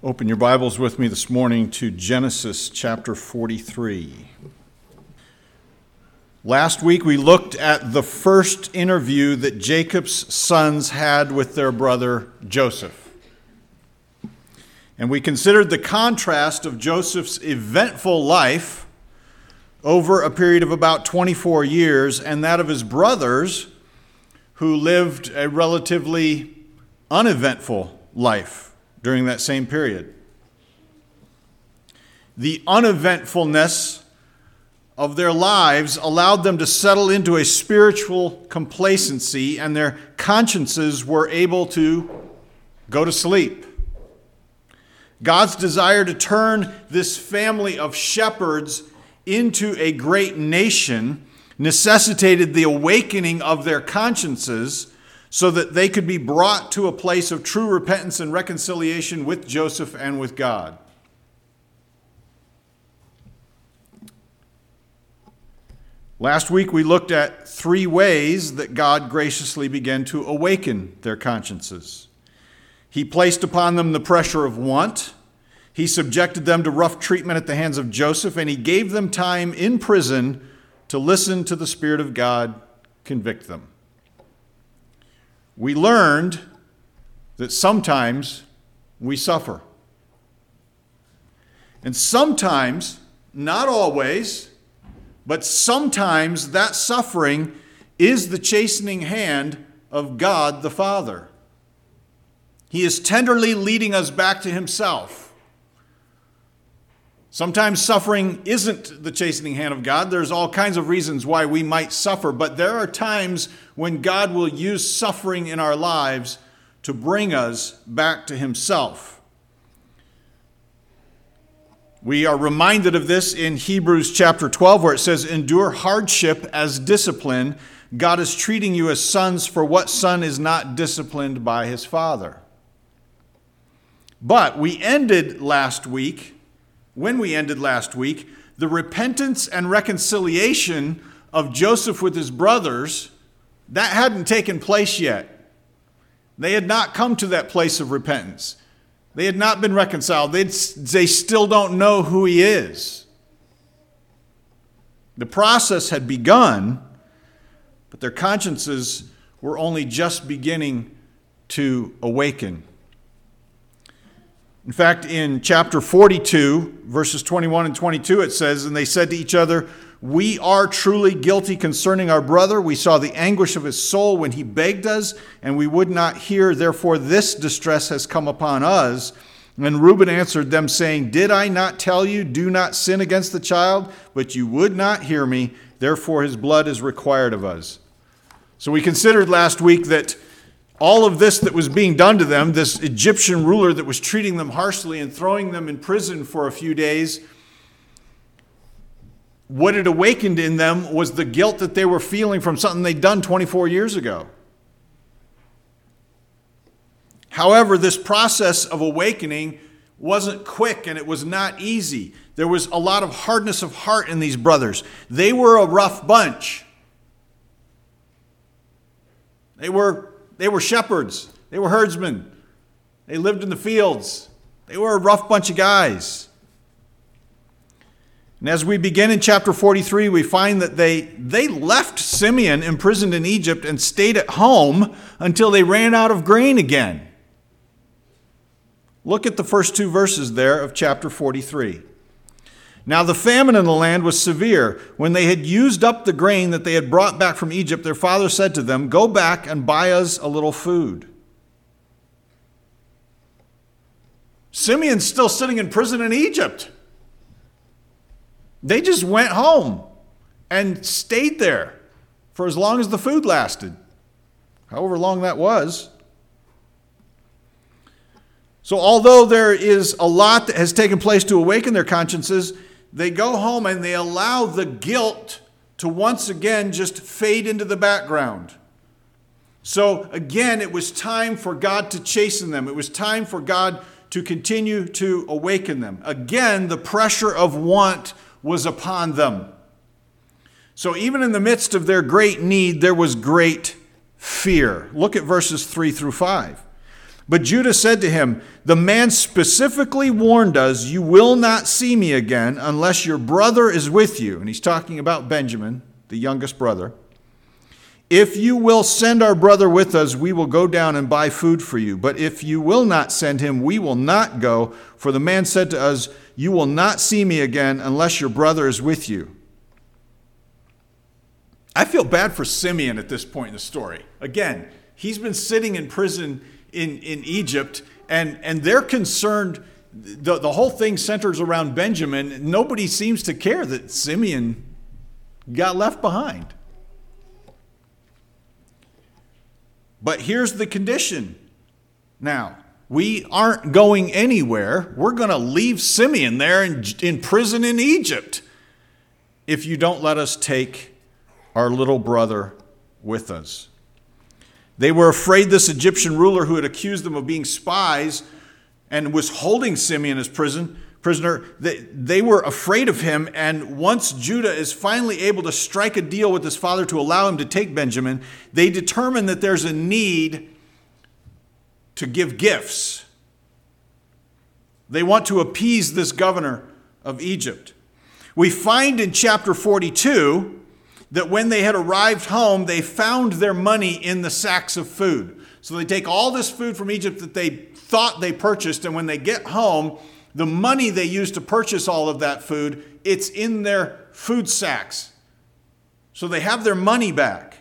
Open your Bibles with me this morning to Genesis chapter 43. Last week we looked at the first interview that Jacob's sons had with their brother Joseph. And we considered the contrast of Joseph's eventful life over a period of about 24 years and that of his brothers who lived a relatively uneventful life during that same period. The uneventfulness of their lives allowed them to settle into a spiritual complacency, and their consciences were able to go to sleep. God's desire to turn this family of shepherds into a great nation necessitated the awakening of their consciences so that they could be brought to a place of true repentance and reconciliation with Joseph and with God. Last week we looked at three ways that God graciously began to awaken their consciences. He placed upon them the pressure of want. He subjected them to rough treatment at the hands of Joseph, and he gave them time in prison to listen to the Spirit of God convict them. We learned that sometimes we suffer. And sometimes, not always, but sometimes that suffering is the chastening hand of God the Father. He is tenderly leading us back to himself. Sometimes suffering isn't the chastening hand of God. There's all kinds of reasons why we might suffer, but there are times when God will use suffering in our lives to bring us back to himself. We are reminded of this in Hebrews chapter 12, where it says, "Endure hardship as discipline. God is treating you as sons, for what son is not disciplined by his father?" But when we ended last week, the repentance and reconciliation of Joseph with his brothers, that hadn't taken place yet. They had not come to that place of repentance. They had not been reconciled. They still don't know who he is. The process had begun, but their consciences were only just beginning to awaken. In fact, in chapter 42, verses 21 and 22, it says, "And they said to each other, 'We are truly guilty concerning our brother. We saw the anguish of his soul when he begged us, and we would not hear. Therefore this distress has come upon us.' And Reuben answered them, saying, 'Did I not tell you, do not sin against the child? But you would not hear me. Therefore his blood is required of us.'" So we considered last week that all of this that was being done to them, this Egyptian ruler that was treating them harshly and throwing them in prison for a few days, what it awakened in them was the guilt that they were feeling from something they'd done 24 years ago. However, this process of awakening wasn't quick and it was not easy. There was a lot of hardness of heart in these brothers. They were a rough bunch. They were shepherds. They were herdsmen. They lived in the fields. They were a rough bunch of guys. And as we begin in chapter 43, we find that they left Simeon imprisoned in Egypt and stayed at home until they ran out of grain again. Look at the first two verses there of chapter 43. "Now the famine in the land was severe. When they had used up the grain that they had brought back from Egypt, their father said to them, 'Go back and buy us a little food.'" Simeon's still sitting in prison in Egypt. They just went home and stayed there for as long as the food lasted, however long that was. So although there is a lot that has taken place to awaken their consciences, they go home and they allow the guilt to once again just fade into the background. So again, it was time for God to chasten them. It was time for God to continue to awaken them. Again, the pressure of want was upon them. So even in the midst of their great need, there was great fear. Look at verses 3 through 5. But Judah said to him, the man specifically warned us, you will not see me again unless your brother is with you. And he's talking about Benjamin, the youngest brother. If you will send our brother with us, we will go down and buy food for you. But if you will not send him, we will not go. For the man said to us, you will not see me again unless your brother is with you. I feel bad for Simeon at this point in the story. Again, he's been sitting in prison in Egypt, and they're concerned. The whole thing centers around Benjamin. Nobody seems to care that Simeon got left behind. But here's the condition. Now, we aren't going anywhere. We're going to leave Simeon there in prison in Egypt if you don't let us take our little brother with us. They were afraid this Egyptian ruler who had accused them of being spies and was holding Simeon as prisoner, they were afraid of him. And once Judah is finally able to strike a deal with his father to allow him to take Benjamin, they determine that there's a need to give gifts. They want to appease this governor of Egypt. We find in chapter 42 that when they had arrived home, they found their money in the sacks of food. So they take all this food from Egypt that they thought they purchased, and when they get home, the money they used to purchase all of that food, it's in their food sacks. So they have their money back.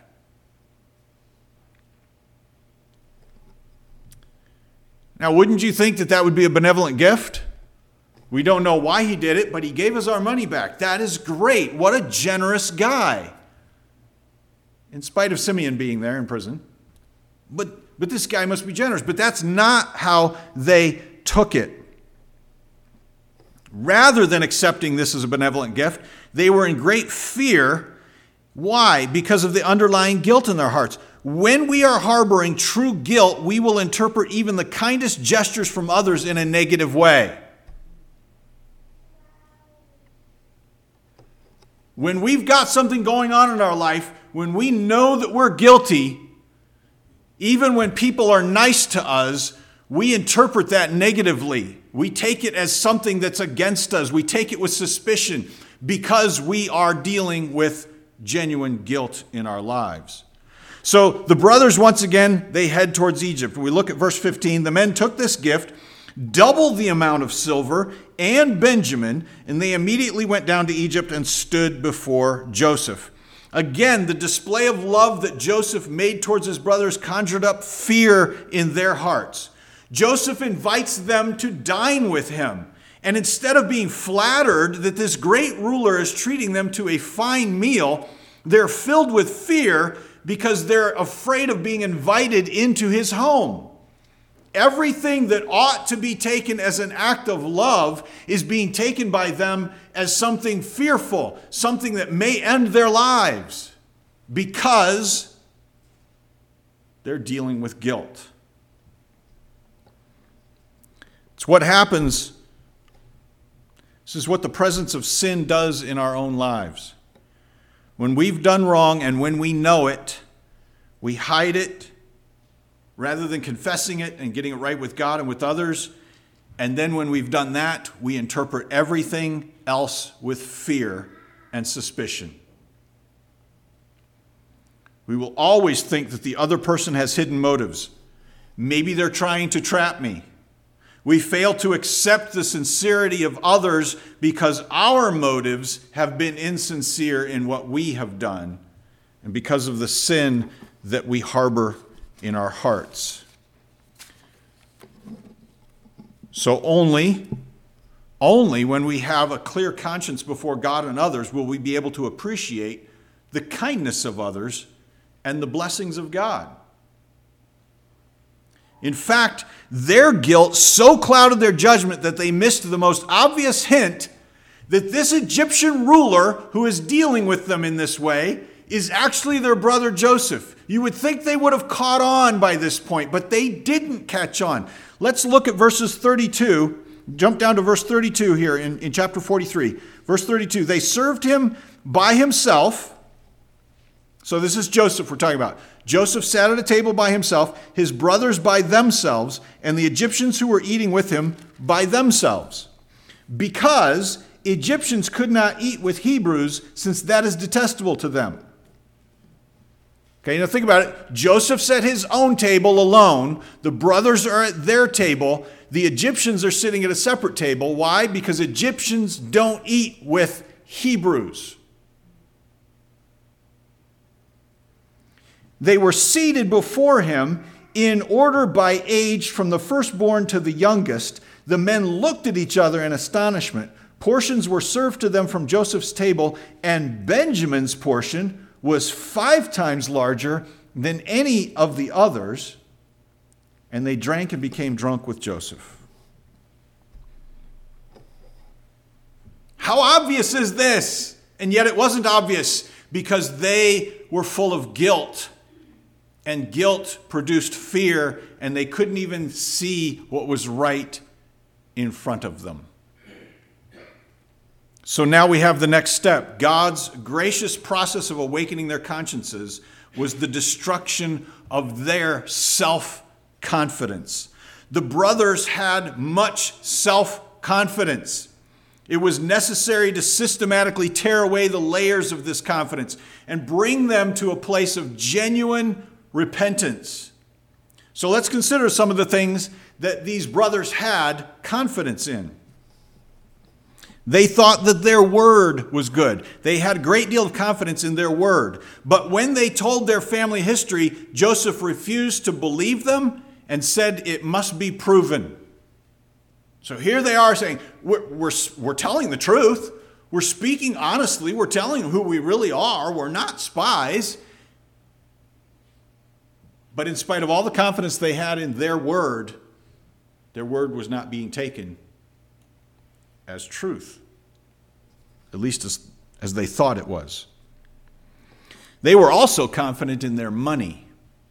Now, wouldn't you think that that would be a benevolent gift? We don't know why he did it, but he gave us our money back. That is great. What a generous guy. In spite of Simeon being there in prison. But this guy must be generous. But that's not how they took it. Rather than accepting this as a benevolent gift, they were in great fear. Why? Because of the underlying guilt in their hearts. When we are harboring true guilt, we will interpret even the kindest gestures from others in a negative way. When we've got something going on in our life, when we know that we're guilty, even when people are nice to us, we interpret that negatively. We take it as something that's against us. We take it with suspicion because we are dealing with genuine guilt in our lives. So the brothers, once again, they head towards Egypt. We look at verse 15. The men took this gift, double the amount of silver and Benjamin, and they immediately went down to Egypt and stood before Joseph. Again, the display of love that Joseph made towards his brothers conjured up fear in their hearts. Joseph invites them to dine with him. And instead of being flattered that this great ruler is treating them to a fine meal, they're filled with fear because they're afraid of being invited into his home. Everything that ought to be taken as an act of love is being taken by them as something fearful, something that may end their lives because they're dealing with guilt. It's what happens. This is what the presence of sin does in our own lives. When we've done wrong and when we know it, we hide it rather than confessing it and getting it right with God and with others. And then when we've done that, we interpret everything else with fear and suspicion. We will always think that the other person has hidden motives. Maybe they're trying to trap me. We fail to accept the sincerity of others because our motives have been insincere in what we have done and because of the sin that we harbor in our hearts. So only when we have a clear conscience before God and others will we be able to appreciate the kindness of others and the blessings of God. In fact, their guilt so clouded their judgment that they missed the most obvious hint that this Egyptian ruler who is dealing with them in this way is actually their brother Joseph. You would think they would have caught on by this point, but they didn't catch on. Let's look at verses 32. Jump down to verse 32 here in chapter 43. Verse 32, they served him by himself, So this is Joseph we're talking about. Joseph sat at a table by himself, his brothers by themselves, and the Egyptians who were eating with him by themselves. Because Egyptians could not eat with Hebrews, since that is detestable to them. Okay, now think about it. Joseph's at his own table alone. The brothers are at their table. The Egyptians are sitting at a separate table. Why? Because Egyptians don't eat with Hebrews. They were seated before him in order by age from the firstborn to the youngest. The men looked at each other in astonishment. Portions were served to them from Joseph's table, and Benjamin's portion was 5 times larger than any of the others. And they drank and became drunk with Joseph. How obvious is this? And yet it wasn't obvious, because they were full of guilt. And guilt produced fear, and they couldn't even see what was right in front of them. So now we have the next step. God's gracious process of awakening their consciences was the destruction of their self-confidence. The brothers had much self-confidence. It was necessary to systematically tear away the layers of this confidence and bring them to a place of genuine repentance. So let's consider some of the things that these brothers had confidence in. They thought that their word was good. They had a great deal of confidence in their word. But when they told their family history, Joseph refused to believe them and said it must be proven. So here they are saying, we're telling the truth. We're speaking honestly. We're telling who we really are. We're not spies. But in spite of all the confidence they had in their word was not being taken as truth, at least as they thought it was. They were also confident in their money.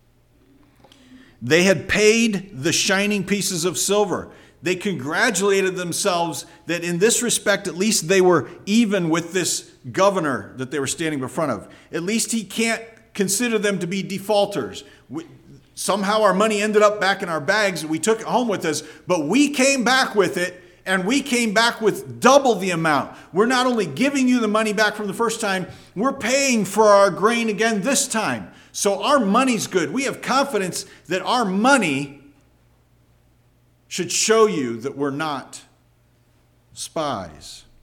They had paid the shining pieces of silver. They congratulated themselves that in this respect, at least they were even with this governor that they were standing in front of. At least he can't consider them to be defaulters. Somehow our money ended up back in our bags. We took it home with us, but we came back with it, and we came back with double the amount. We're not only giving you the money back from the first time, we're paying for our grain again this time. So our money's good. We have confidence that our money should show you that we're not spies.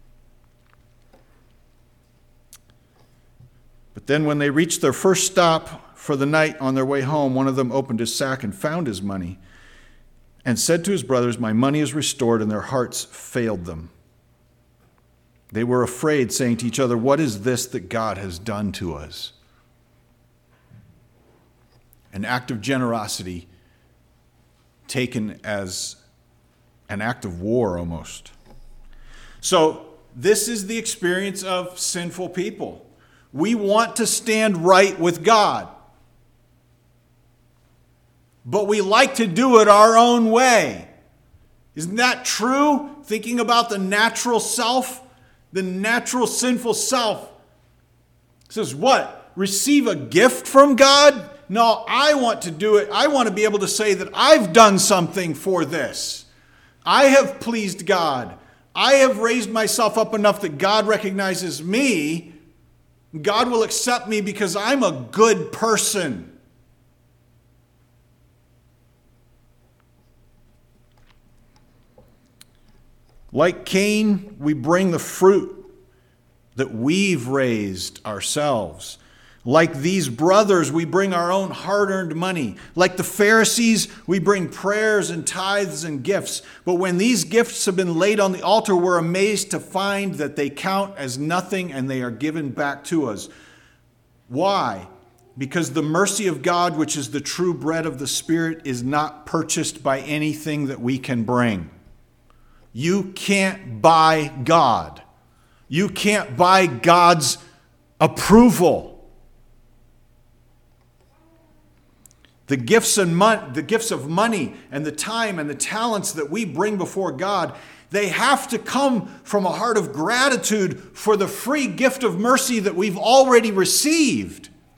But then when they reached their first stop for the night on their way home, one of them opened his sack and found his money and said to his brothers, "My money is restored," and their hearts failed them. They were afraid, saying to each other, "What is this that God has done to us?" An act of generosity taken as an act of war almost. So this is the experience of sinful people. We want to stand right with God, but we like to do it our own way. Isn't that true? Thinking about the natural self, the natural sinful self says, what? Receive a gift from God? No, I want to do it. I want to be able to say that I've done something for this. I have pleased God. I have raised myself up enough that God recognizes me. God will accept me because I'm a good person. Like Cain, we bring the fruit that we've raised ourselves. Like these brothers, we bring our own hard-earned money. Like the Pharisees, we bring prayers and tithes and gifts. But when these gifts have been laid on the altar, we're amazed to find that they count as nothing and they are given back to us. Why? Because the mercy of God, which is the true bread of the Spirit, is not purchased by anything that we can bring. You can't buy God. You can't buy God's approval. The gifts of money and the time and the talents that we bring before God, they have to come from a heart of gratitude for the free gift of mercy that we've already received.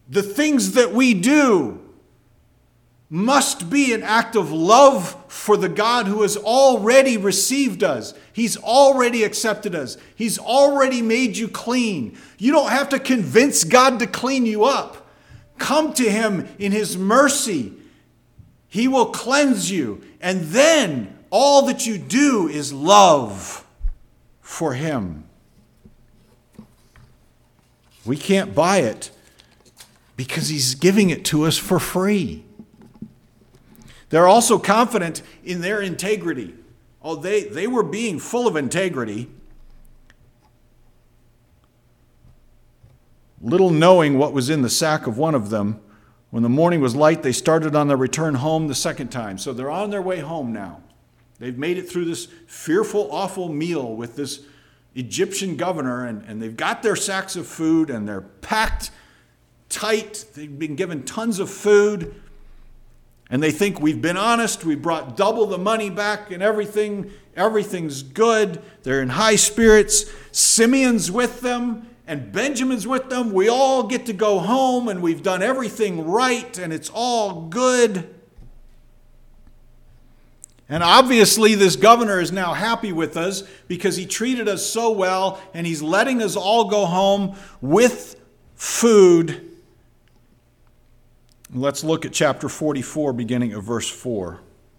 The things that we do must be an act of love for the God who has already received us. He's already accepted us. He's already made you clean. You don't have to convince God to clean you up. Come to Him in His mercy. He will cleanse you. And then all that you do is love for Him. We can't buy it because He's giving it to us for free. They're also confident in their integrity. Oh, they were being full of integrity, little knowing what was in the sack of one of them. When the morning was light, they started on their return home the second time. So they're on their way home now. They've made it through this fearful, awful meal with this Egyptian governor, and they've got their sacks of food, and they're packed tight. They've been given tons of food. And they think, we've been honest, we brought double the money back and everything's good. They're in high spirits. Simeon's with them and Benjamin's with them. We all get to go home and we've done everything right and it's all good. And obviously this governor is now happy with us because he treated us so well and he's letting us all go home with food. Let's look at chapter 44, beginning of verse 4.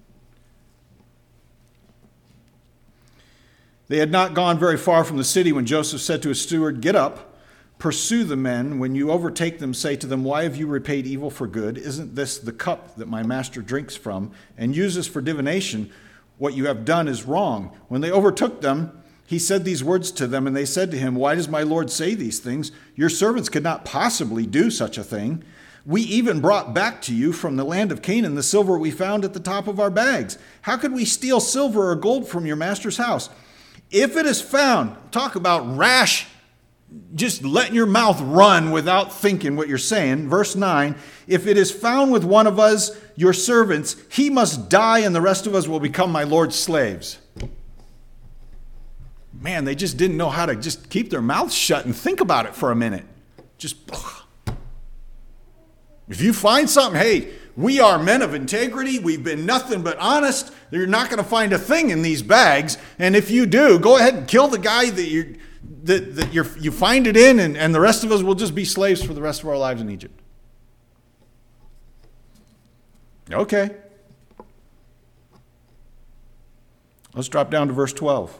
They had not gone very far from the city when Joseph said to his steward, "Get up, pursue the men. When you overtake them, say to them, 'Why have you repaid evil for good? Isn't this the cup that my master drinks from, and uses for divination? What you have done is wrong.' When they overtook them, he said these words to them, and they said to him, 'Why does my Lord say these things? Your servants could not possibly do such a thing. We even brought back to you from the land of Canaan the silver we found at the top of our bags. How could we steal silver or gold from your master's house? If it is found,'" talk about rash, just letting your mouth run without thinking what you're saying. Verse 9, "If it is found with one of us, your servants, he must die and the rest of us will become my Lord's slaves." Man, they just didn't know how to just keep their mouths shut and think about it for a minute. Just... If you find something, hey, we are men of integrity. We've been nothing but honest. You're not going to find a thing in these bags. And if you do, go ahead and kill the guy that you find it in, and the rest of us will just be slaves for the rest of our lives in Egypt. Okay. Let's drop down to verse 12.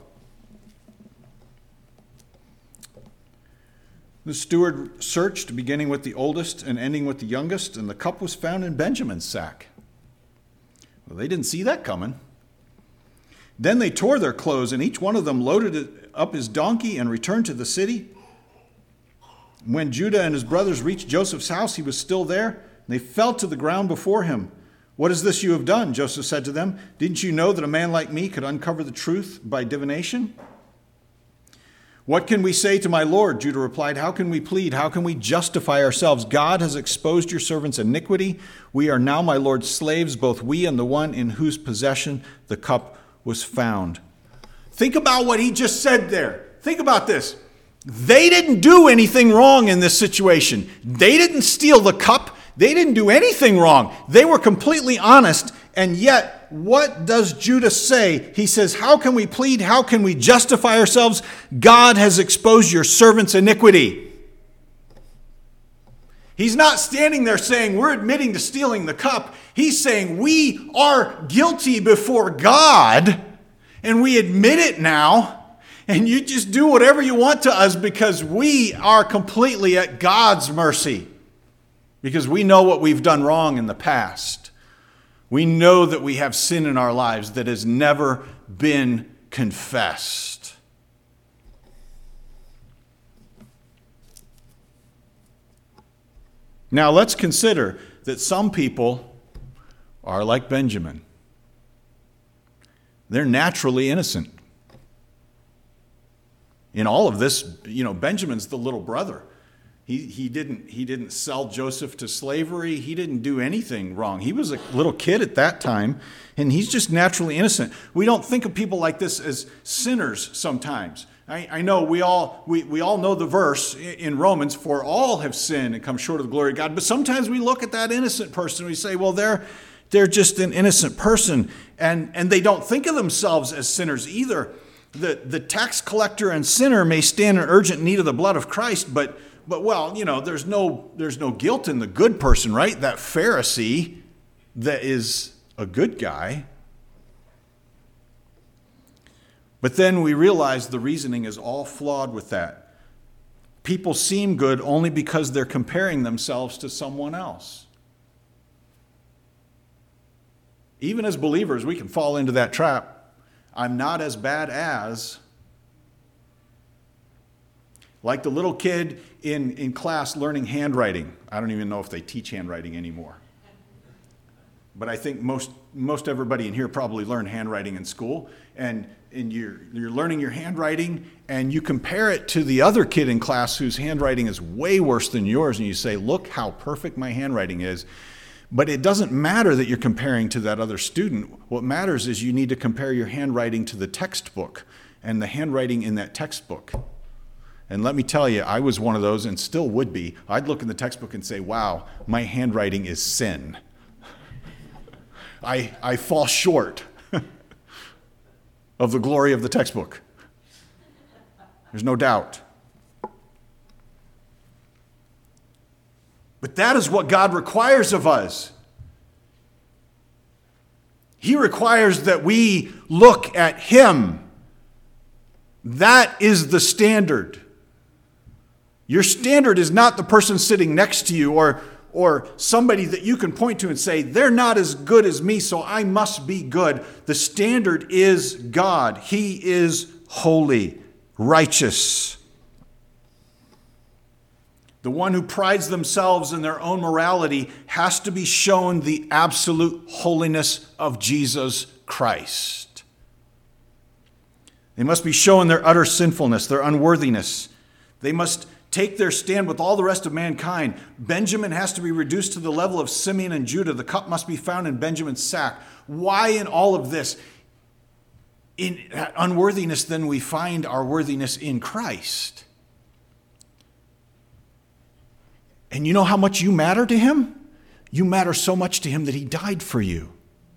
The steward searched, beginning with the oldest and ending with the youngest, and the cup was found in Benjamin's sack. Well, they didn't see that coming. Then they tore their clothes, and each one of them loaded up his donkey and returned to the city. When Judah and his brothers reached Joseph's house, he was still there, and they fell to the ground before him. "What is this you have done?" Joseph said to them. "Didn't you know that a man like me could uncover the truth by divination?" "What can we say to my Lord?" Judah replied. "How can we plead? How can we justify ourselves? God has exposed your servant's iniquity. We are now my Lord's slaves, both we and the one in whose possession the cup was found." Think about what he just said there. Think about this. They didn't do anything wrong in this situation. They didn't steal the cup. They didn't do anything wrong. They were completely honest. And yet, what does Judah say? He says, "How can we plead? How can we justify ourselves? God has exposed your servant's iniquity." He's not standing there saying, "We're admitting to stealing the cup." He's saying, "We are guilty before God, and we admit it now, and you just do whatever you want to us because we are completely at God's mercy, because we know what we've done wrong in the past. We know that we have sin in our lives that has never been confessed." Now let's consider that some people are like Benjamin. They're naturally innocent. In all of this, Benjamin's the little brother. He didn't sell Joseph to slavery. He didn't do anything wrong. He was a little kid at that time, and he's just naturally innocent. We don't think of people like this as sinners sometimes. I know we all know the verse in Romans, for all have sinned and come short of the glory of God. But sometimes we look at that innocent person and we say, well, they're just an innocent person. And they don't think of themselves as sinners either. The tax collector and sinner may stand in urgent need of the blood of Christ, but well, there's no guilt in the good person, right? That Pharisee that is a good guy. But then we realize the reasoning is all flawed with that. People seem good only because they're comparing themselves to someone else. Even as believers, we can fall into that trap. I'm not as bad as. Like the little kid in class learning handwriting. I don't even know if they teach handwriting anymore. But I think most everybody in here probably learned handwriting in school. And you're learning your handwriting, and you compare it to the other kid in class whose handwriting is way worse than yours, and you say, look how perfect my handwriting is. But it doesn't matter that you're comparing to that other student. What matters is you need to compare your handwriting to the textbook and the handwriting in that textbook. And let me tell you, I was one of those and still would be. I'd look in the textbook and say, wow, my handwriting is sin. I fall short of the glory of the textbook. There's no doubt. But that is what God requires of us. He requires that we look at Him. That is the standard. Your standard is not the person sitting next to you or somebody that you can point to and say, they're not as good as me, so I must be good. The standard is God. He is holy, righteous. The one who prides themselves in their own morality has to be shown the absolute holiness of Jesus Christ. They must be shown their utter sinfulness, their unworthiness. They must take their stand with all the rest of mankind. Benjamin has to be reduced to the level of Simeon and Judah. The cup must be found in Benjamin's sack. Why in all of this? In that unworthiness, then we find our worthiness in Christ. And you know how much you matter to Him? You matter so much to Him that He died for you.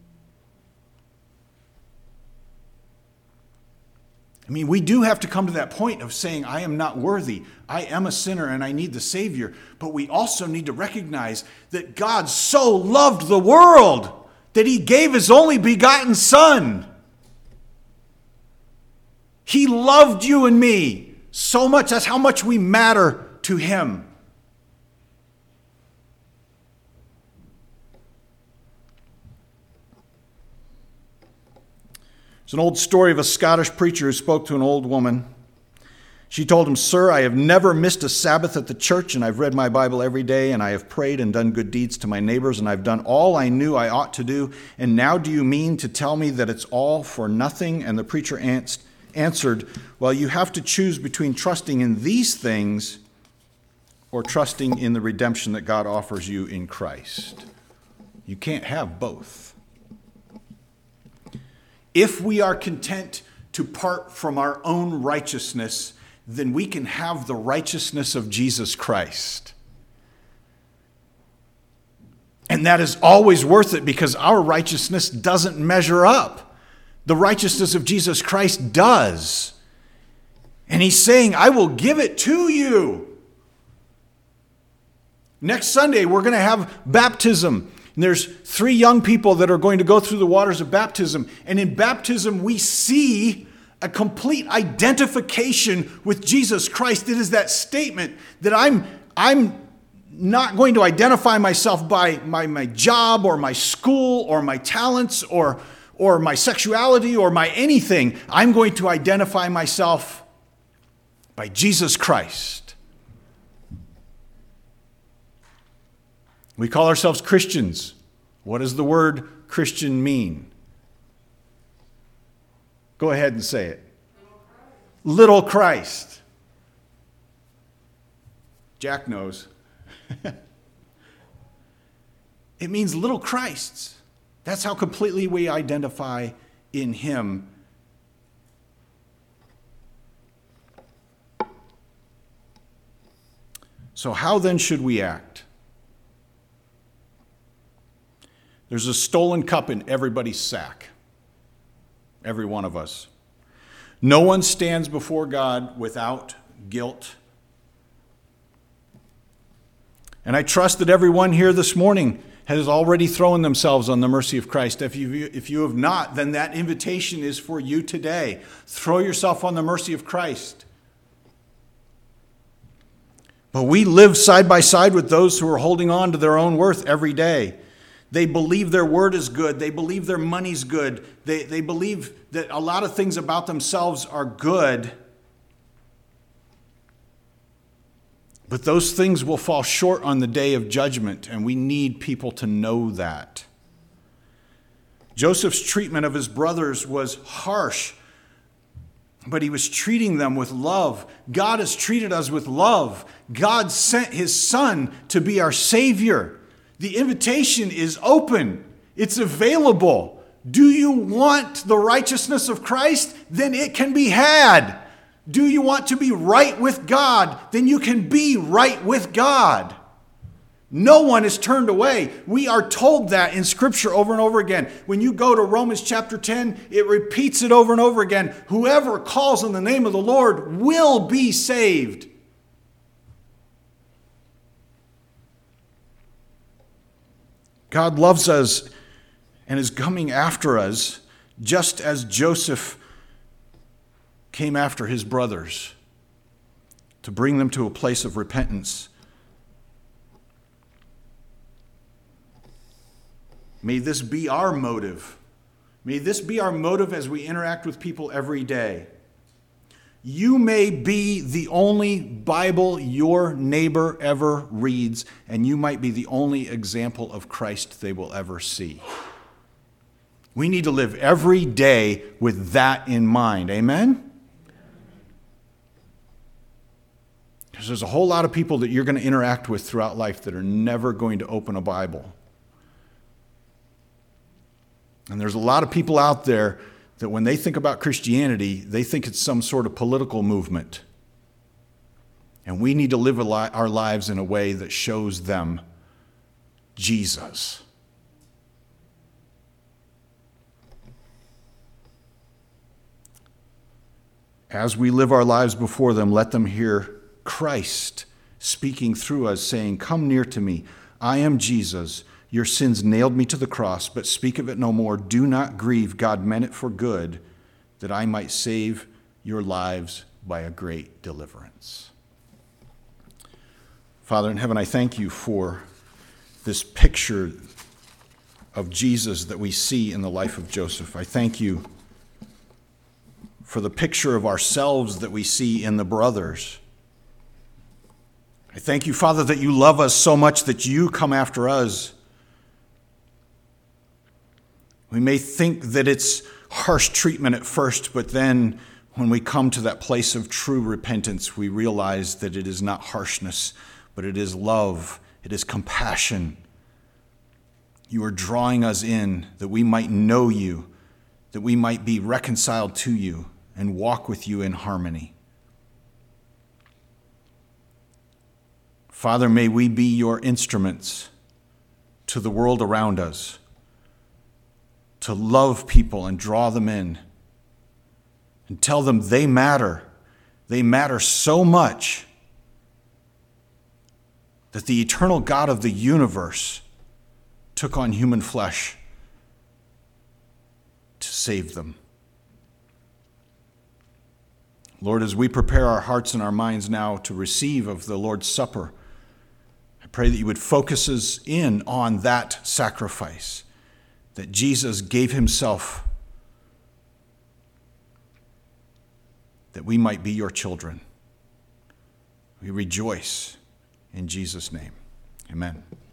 I mean, we do have to come to that point of saying, I am not worthy. I am a sinner and I need the Savior. But we also need to recognize that God so loved the world that He gave His only begotten Son. He loved you and me so much. That's how much we matter to Him. It's an old story of a Scottish preacher who spoke to an old woman. She told him, "Sir, I have never missed a Sabbath at the church, and I've read my Bible every day, and I have prayed and done good deeds to my neighbors, and I've done all I knew I ought to do. And now do you mean to tell me that it's all for nothing?" And the preacher answered, "Well, you have to choose between trusting in these things or trusting in the redemption that God offers you in Christ. You can't have both. If we are content to part from our own righteousness, then we can have the righteousness of Jesus Christ. And that is always worth it because our righteousness doesn't measure up. The righteousness of Jesus Christ does. And He's saying, I will give it to you. Next Sunday, we're going to have baptism. And there's 3 young people that are going to go through the waters of baptism. And in baptism, we see a complete identification with Jesus Christ. It is that statement that I'm not going to identify myself by my job or my school or my talents or my sexuality or my anything. I'm going to identify myself by Jesus Christ. We call ourselves Christians. What does the word Christian mean? Go ahead and say it. Little Christ. Jack knows. It means little Christs. That's how completely we identify in Him. So how then should we act? There's a stolen cup in everybody's sack. Every one of us. No one stands before God without guilt. And I trust that everyone here this morning has already thrown themselves on the mercy of Christ. If you have not, then that invitation is for you today. Throw yourself on the mercy of Christ. But we live side by side with those who are holding on to their own worth every day. They believe their word is good. They believe their money's good. They believe that a lot of things about themselves are good. But those things will fall short on the day of judgment, and we need people to know that. Joseph's treatment of his brothers was harsh, but he was treating them with love. God has treated us with love. God sent his Son to be our Savior. The invitation is open. It's available. Do you want the righteousness of Christ? Then it can be had. Do you want to be right with God? Then you can be right with God. No one is turned away. We are told that in Scripture over and over again. When you go to Romans chapter 10, it repeats it over and over again. Whoever calls on the name of the Lord will be saved. God loves us and is coming after us just as Joseph came after his brothers to bring them to a place of repentance. May this be our motive. May this be our motive as we interact with people every day. You may be the only Bible your neighbor ever reads, and you might be the only example of Christ they will ever see. We need to live every day with that in mind. Amen? Because there's a whole lot of people that you're going to interact with throughout life that are never going to open a Bible. And there's a lot of people out there that when they think about Christianity, they think it's some sort of political movement. And we need to live our lives in a way that shows them Jesus. As we live our lives before them, let them hear Christ speaking through us, saying, "Come near to me. I am Jesus. Your sins nailed me to the cross, but speak of it no more. Do not grieve. God meant it for good, that I might save your lives by a great deliverance." Father in heaven, I thank you for this picture of Jesus that we see in the life of Joseph. I thank you for the picture of ourselves that we see in the brothers. I thank you, Father, that you love us so much that you come after us. We may think that it's harsh treatment at first, but then when we come to that place of true repentance, we realize that it is not harshness, but it is love, it is compassion. You are drawing us in that we might know you, that we might be reconciled to you and walk with you in harmony. Father, may we be your instruments to the world around us, to love people and draw them in and tell them they matter. They matter so much that the eternal God of the universe took on human flesh to save them. Lord, as we prepare our hearts and our minds now to receive of the Lord's Supper, I pray that you would focus us in on that sacrifice, that Jesus gave himself that we might be your children. We rejoice in Jesus' name. Amen.